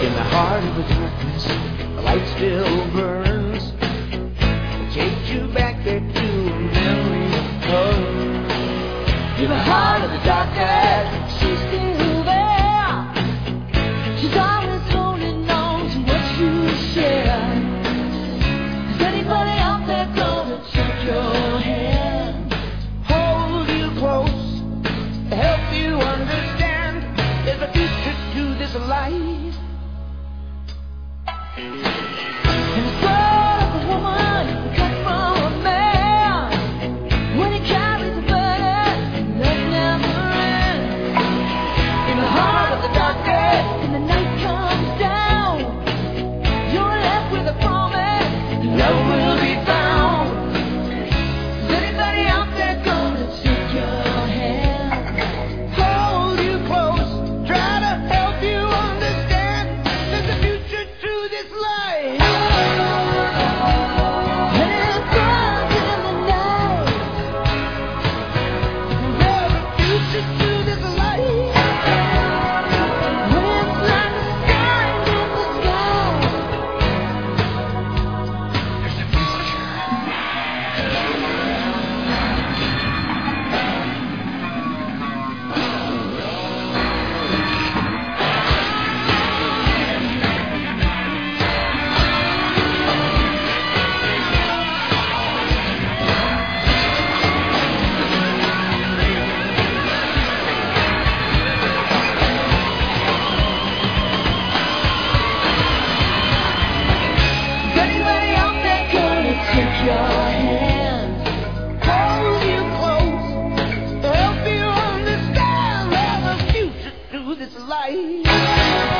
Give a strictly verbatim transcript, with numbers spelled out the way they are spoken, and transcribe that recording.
In the heart of the darkness, the light still burns. It takes you back there to a memory of her. In the heart of the darkness, she's still there. She's always holding on to what you share. Is anybody out there gonna take your hand? Hold you close, help you understand. There's a future to this life. And it's like a woman cut from a man. When he carries a burden, that never ends. In the heart of the darkness, and the night comes down, you're left with a promise, love will be found. Is anybody out there gonna take your hand? Hold you close, try to help you understand. There's a future to this life. And it burns in the night. There's a future to this life. When it's like the stars in the sky. There's a future. Is anybody out there gonna take your hand? Hold you close, help you understand. There's a future to this life.